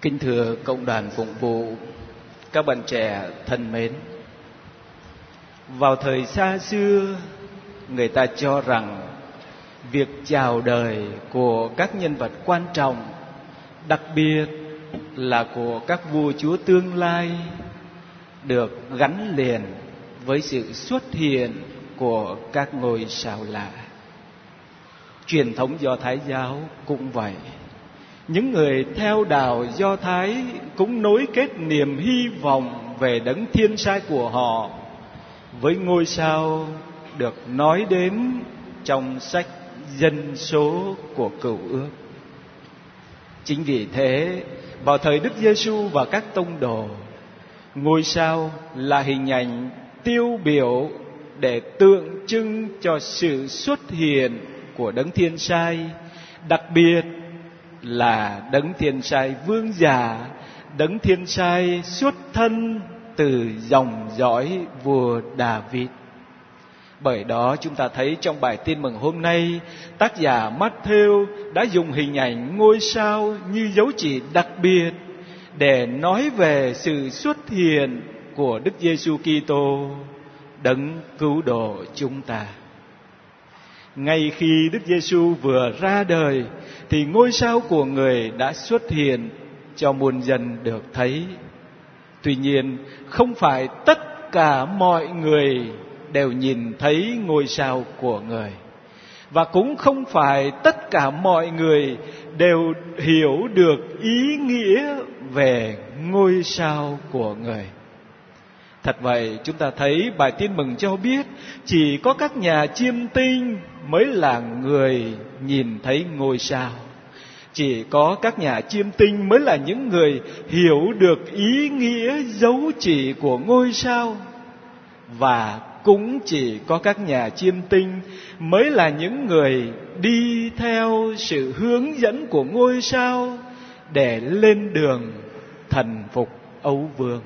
Kính thưa cộng đoàn phụng vụ, các bạn trẻ thân mến, vào thời xa xưa, người ta cho rằng việc chào đời của các nhân vật quan trọng, đặc biệt là của các vua chúa tương lai, được gắn liền với sự xuất hiện của các ngôi sao lạ. Truyền thống Do Thái giáo cũng vậy. Những người theo đạo Do Thái cũng nối kết niềm hy vọng về đấng thiên sai của họ với ngôi sao được nói đến trong sách Dân số của Cựu Ước. Chính vì thế, vào thời Đức Giêsu và các tông đồ, ngôi sao là hình ảnh tiêu biểu để tượng trưng cho sự xuất hiện của đấng thiên sai, đặc biệt là đấng thiên sai vương giả, đấng thiên sai xuất thân từ dòng dõi vua David. Bởi đó chúng ta thấy trong bài tin mừng hôm nay, tác giả Matthew đã dùng hình ảnh ngôi sao như dấu chỉ đặc biệt để nói về sự xuất hiện của Đức Giêsu Kitô, đấng cứu độ chúng ta. Ngay khi Đức Giêsu vừa ra đời thì ngôi sao của người đã xuất hiện cho muôn dân được thấy. Tuy nhiên, không phải tất cả mọi người đều nhìn thấy ngôi sao của người, và cũng không phải tất cả mọi người đều hiểu được ý nghĩa về ngôi sao của người. Thật vậy, chúng ta thấy bài tin mừng cho biết chỉ có các nhà chiêm tinh mới là người nhìn thấy ngôi sao. Chỉ có các nhà chiêm tinh mới là những người hiểu được ý nghĩa dấu chỉ của ngôi sao. Và cũng chỉ có các nhà chiêm tinh mới là những người đi theo sự hướng dẫn của ngôi sao để lên đường thần phục Âu Vương.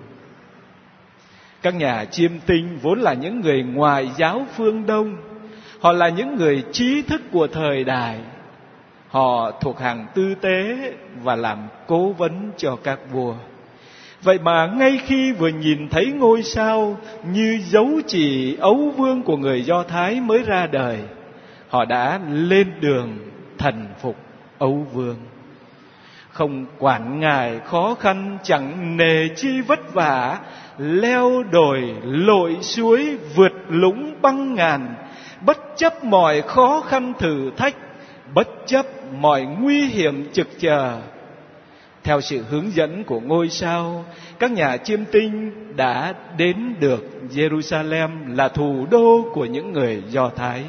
Các nhà chiêm tinh vốn là những người ngoại giáo phương Đông. Họ là những người trí thức của thời đại. Họ thuộc hàng tư tế và làm cố vấn cho các vua. Vậy mà ngay khi vừa nhìn thấy ngôi sao như dấu chỉ Âu Vương của người Do Thái mới ra đời, họ đã lên đường thần phục Âu Vương. Không quản ngại khó khăn, chẳng nề chi vất vả, leo đồi lội suối, vượt lũng băng ngàn, bất chấp mọi khó khăn thử thách, bất chấp mọi nguy hiểm trực chờ. Theo sự hướng dẫn của ngôi sao, các nhà chiêm tinh đã đến được Jerusalem, là thủ đô của những người Do Thái.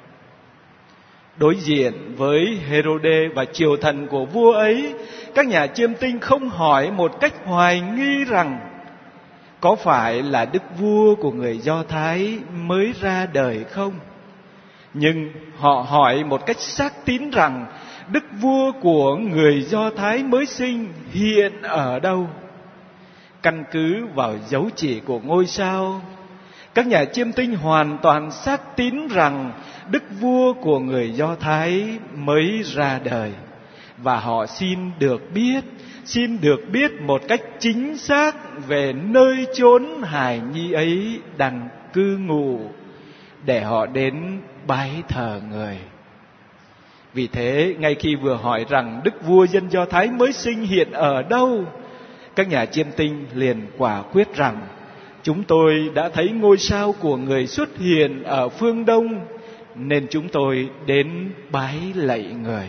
Đối diện với Herode và triều thần của vua ấy, các nhà chiêm tinh không hỏi một cách hoài nghi rằng có phải là đức vua của người Do Thái mới ra đời không? Nhưng họ hỏi một cách xác tín rằng đức vua của người Do Thái mới sinh hiện ở đâu? Căn cứ vào dấu chỉ của ngôi sao, các nhà chiêm tinh hoàn toàn xác tín rằng đức vua của người Do Thái mới ra đời. Và họ xin được biết một cách chính xác về nơi chốn hài nhi ấy đang cư ngụ, để họ đến bái thờ người. Vì thế, ngay khi vừa hỏi rằng đức vua dân Do Thái mới sinh hiện ở đâu, các nhà chiêm tinh liền quả quyết rằng chúng tôi đã thấy ngôi sao của người xuất hiện ở phương Đông, nên chúng tôi đến bái lạy người.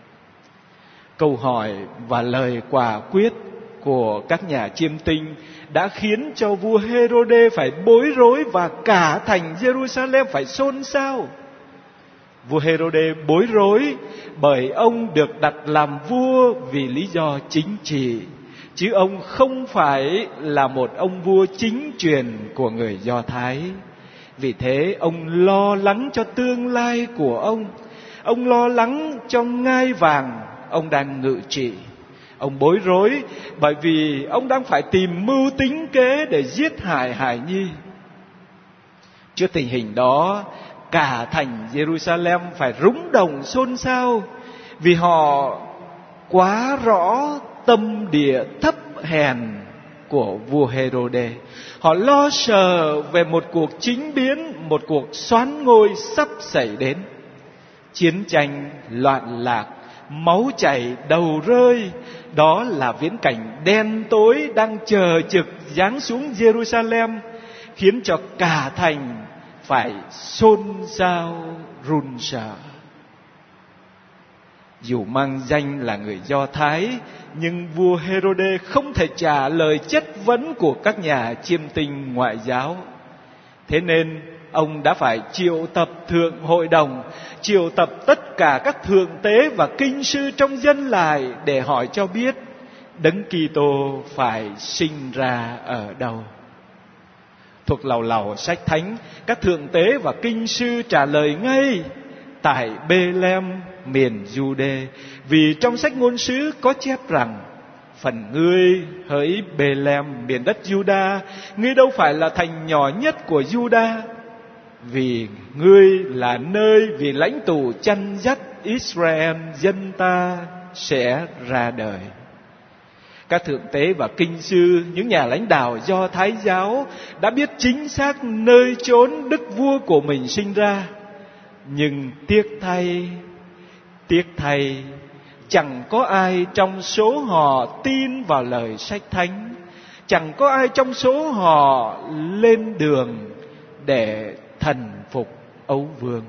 Câu hỏi và lời quả quyết của các nhà chiêm tinh đã khiến cho vua Herode phải bối rối và cả thành Jerusalem phải xôn xao. Vua Herode bối rối bởi ông được đặt làm vua vì lý do chính trị, chứ ông không phải là một ông vua chính truyền của người Do Thái. Vì thế ông lo lắng cho tương lai của ông lo lắng cho ngai vàng ông đang ngự trị. Ông bối rối bởi vì ông đang phải tìm mưu tính kế để giết hại hài nhi. Trước tình hình đó, cả thành Jerusalem phải rúng động xôn xao, vì họ quá rõ tâm địa thấp hèn của vua Hêrôđê. Họ lo sợ về một cuộc chính biến, một cuộc soán ngôi sắp xảy đến. Chiến tranh loạn lạc, máu chảy đầu rơi, đó là viễn cảnh đen tối đang chờ trực giáng xuống Jerusalem, khiến cho cả thành phải xôn xao run sợ. Dù mang danh là người Do Thái, nhưng vua Hêrôđê không thể trả lời chất vấn của các nhà chiêm tinh ngoại giáo. Thế nên ông đã phải triệu tập thượng hội đồng, triệu tập tất cả các thượng tế và kinh sư trong dân lại để hỏi cho biết Đấng Kitô phải sinh ra ở đâu. Thuộc lầu lầu sách thánh, các thượng tế và kinh sư trả lời ngay: tại Bê-lem miền Giu-đê, vì trong sách ngôn sứ có chép rằng: phần ngươi hỡi Bê-lem miền đất Giu-đa, ngươi đâu phải là thành nhỏ nhất của Giu-đa, vì ngươi là nơi vì lãnh tụ chăn dắt Israel dân ta sẽ ra đời. Các thượng tế và kinh sư, những nhà lãnh đạo Do Thái giáo đã biết chính xác nơi chốn đức vua của mình sinh ra. Nhưng tiếc thay, chẳng có ai trong số họ tin vào lời sách thánh, chẳng có ai trong số họ lên đường để thần phục ấu vương.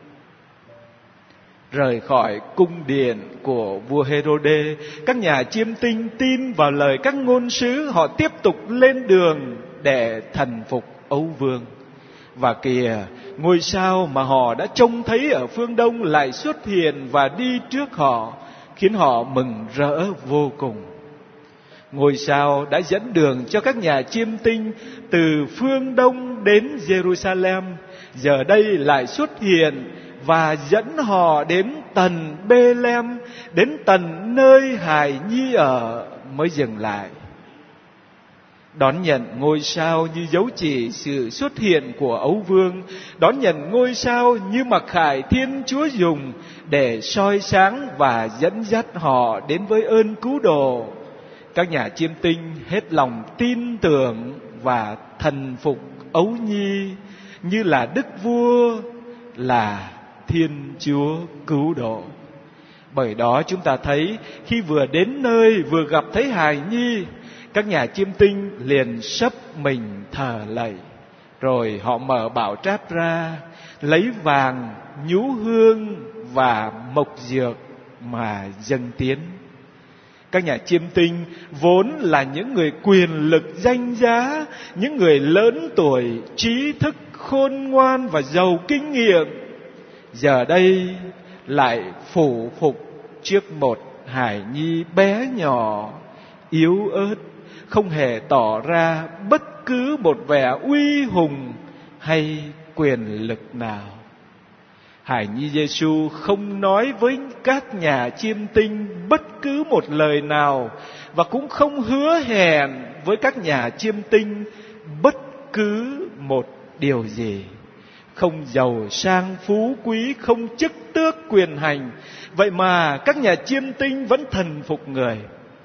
Rời khỏi cung điện của vua Hêrôđê, các nhà chiêm tinh tin vào lời các ngôn sứ, họ tiếp tục lên đường để thần phục ấu vương. Và kìa, ngôi sao mà họ đã trông thấy ở phương đông lại xuất hiện và đi trước họ, khiến họ mừng rỡ vô cùng. Ngôi sao đã dẫn đường cho các nhà chiêm tinh từ phương đông đến Jerusalem, giờ đây lại xuất hiện và dẫn họ đến tận Bê-lem, đến tận nơi hài nhi ở mới dừng lại. Đón nhận ngôi sao như dấu chỉ sự xuất hiện của ấu vương, đón nhận ngôi sao như mặc khải Thiên Chúa dùng để soi sáng và dẫn dắt họ đến với ơn cứu độ. Các nhà chiêm tinh hết lòng tin tưởng và thần phục ấu nhi như là đức vua, là Thiên Chúa cứu độ. Bởi đó chúng ta thấy khi vừa đến nơi, vừa gặp thấy hài nhi, các nhà chiêm tinh liền sấp mình thờ lạy. Rồi họ mở bảo tráp ra, lấy vàng, nhũ hương và mộc dược mà dâng tiến. Các nhà chiêm tinh vốn là những người quyền lực danh giá, những người lớn tuổi, trí thức, khôn ngoan và giàu kinh nghiệm, giờ đây lại phủ phục trước một hài nhi bé nhỏ, yếu ớt, không hề tỏ ra bất cứ một vẻ uy hùng hay quyền lực nào. Hài nhi Giêsu không nói với các nhà chiêm tinh bất cứ một lời nào, và cũng không hứa hẹn với các nhà chiêm tinh bất cứ một điều gì. Không giàu sang phú quý, không chức tước quyền hành, vậy mà các nhà chiêm tinh vẫn thần phục người.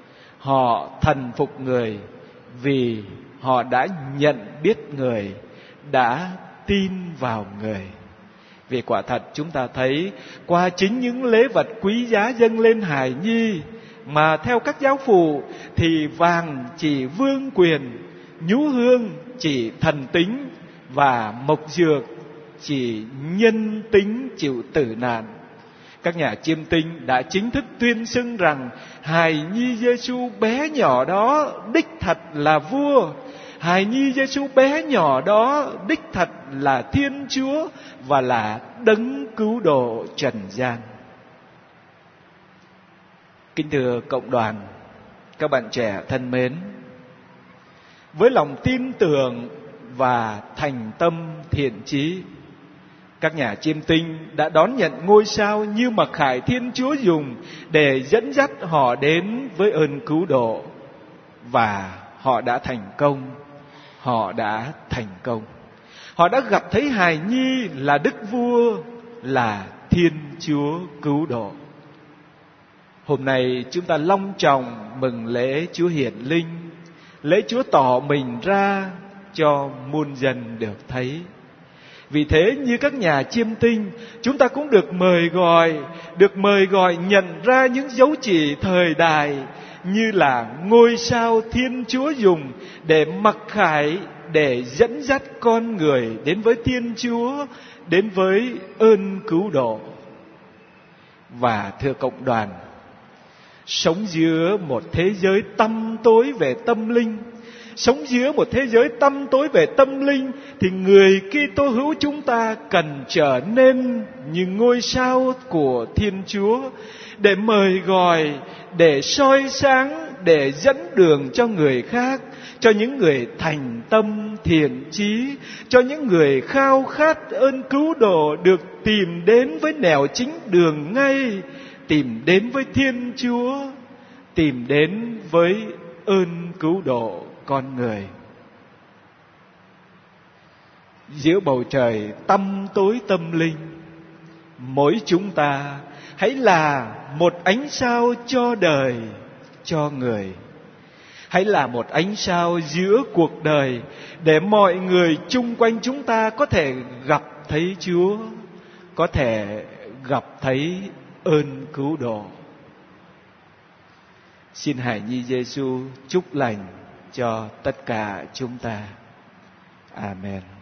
Họ thần phục người vì họ đã nhận biết người, đã tin vào người. Vì quả thật chúng ta thấy qua chính những lễ vật quý giá dâng lên hài nhi, mà theo các giáo phụ thì vàng chỉ vương quyền, nhũ hương chỉ thần tính, và mộc dược chỉ nhân tính chịu tử nạn. Các nhà chiêm tinh đã chính thức tuyên xưng rằng hài nhi Giêsu bé nhỏ đó đích thật là vua, hài nhi Giêsu bé nhỏ đó đích thật là Thiên Chúa và là đấng cứu độ trần gian. Kính thưa cộng đoàn, các bạn trẻ thân mến, với lòng tin tưởng và thành tâm thiện chí, các nhà chiêm tinh đã đón nhận ngôi sao như mặc khải Thiên Chúa dùng để dẫn dắt họ đến với ơn cứu độ. Và họ đã thành công. Họ đã thành công. Họ đã gặp thấy hài nhi là đức vua, là Thiên Chúa cứu độ. Hôm nay chúng ta long trọng mừng lễ Chúa Hiển Linh, lễ Chúa tỏ mình ra cho muôn dân được thấy. Vì thế như các nhà chiêm tinh, chúng ta cũng được mời gọi nhận ra những dấu chỉ thời đại như là ngôi sao Thiên Chúa dùng để mặc khải, để dẫn dắt con người đến với Thiên Chúa, đến với ơn cứu độ. Và thưa cộng đoàn, sống giữa một thế giới tăm tối về tâm linh, sống giữa một thế giới tăm tối về tâm linh, thì người Kitô hữu chúng ta cần trở nên như ngôi sao của Thiên Chúa, để mời gọi, để soi sáng, để dẫn đường cho người khác, cho những người thành tâm thiện chí, cho những người khao khát ơn cứu độ được tìm đến với nẻo chính đường ngay, tìm đến với Thiên Chúa, tìm đến với ơn cứu độ con người. Giữa bầu trời tăm tối tâm linh, mỗi chúng ta hãy là một ánh sao cho đời, cho người. Hãy là một ánh sao giữa cuộc đời, để mọi người chung quanh chúng ta có thể gặp thấy Chúa, có thể gặp thấy ơn cứu độ. Xin Hài Nhi Giêsu chúc lành cho tất cả chúng ta. Amen.